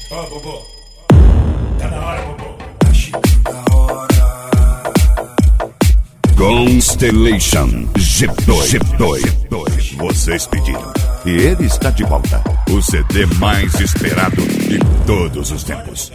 Ó, Bobo, tá na hora, Bobo. Tá chegando a hora. Constellation G2. Vocês pediram e ele está de volta. O CD mais esperado de todos os tempos.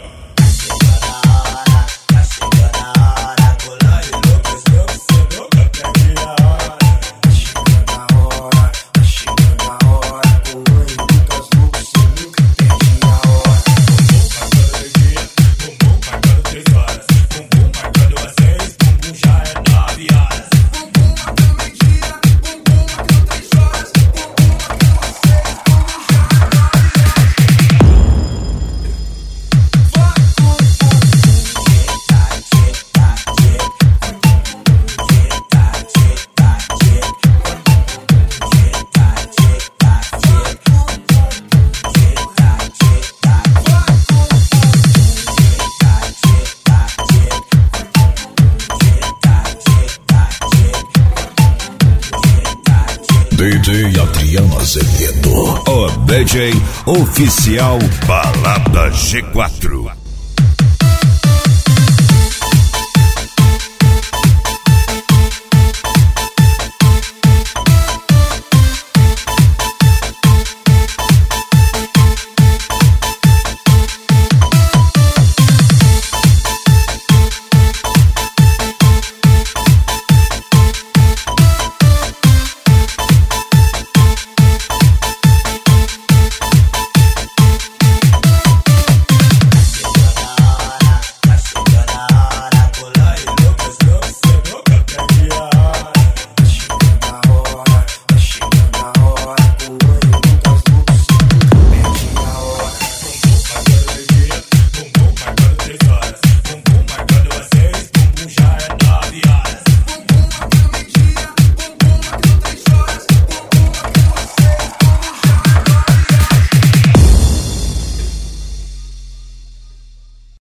DJ Adriano Azevedo, o DJ oficial Balada G4.